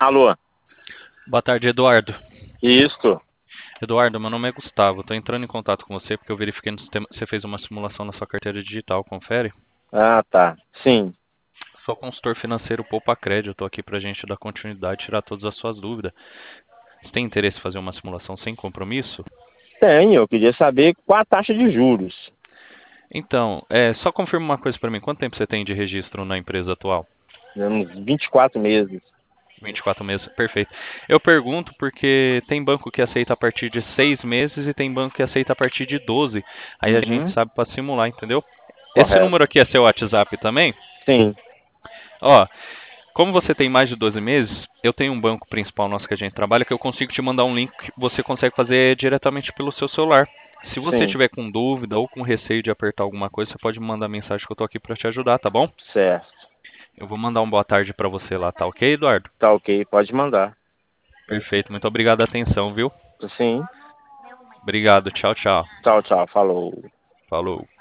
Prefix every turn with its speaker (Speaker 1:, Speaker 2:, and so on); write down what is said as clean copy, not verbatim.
Speaker 1: Alô?
Speaker 2: Boa tarde, Eduardo.
Speaker 1: Isso.
Speaker 2: Eduardo, meu nome é Gustavo. Estou entrando em contato com você porque eu verifiquei no sistema que você fez uma simulação na sua carteira digital. Confere?
Speaker 1: Ah, tá. Sim.
Speaker 2: Sou consultor financeiro Poupa Crédito. Estou aqui para a gente dar continuidade e tirar todas as suas dúvidas. Você tem interesse em fazer uma simulação sem compromisso?
Speaker 1: Tenho. Eu queria saber qual a taxa de juros.
Speaker 2: Então, só confirma uma coisa para mim. Quanto tempo você tem de registro na empresa atual?
Speaker 1: Uns 24 meses.
Speaker 2: 24 meses, perfeito. Eu pergunto porque tem banco que aceita a partir de 6 meses e tem banco que aceita a partir de 12. Aí a gente
Speaker 1: Uhum.
Speaker 2: sabe para simular, entendeu? Esse
Speaker 1: Correto.
Speaker 2: número aqui é seu WhatsApp também?
Speaker 1: Sim.
Speaker 2: Ó, como você tem mais de 12 meses, eu tenho um banco principal nosso que a gente trabalha que eu consigo te mandar um link que você consegue fazer diretamente pelo seu celular. Se você
Speaker 1: Sim.
Speaker 2: tiver com dúvida ou com receio de apertar alguma coisa, você pode me mandar mensagem que eu tô aqui para te ajudar, tá bom?
Speaker 1: Certo.
Speaker 2: Eu vou mandar um boa tarde para você lá, tá ok, Eduardo?
Speaker 1: Tá ok. Pode mandar.
Speaker 2: Perfeito, muito obrigado a atenção, viu?
Speaker 1: Sim.
Speaker 2: Obrigado, tchau, tchau.
Speaker 1: Tchau, tchau. Falou.
Speaker 2: Falou.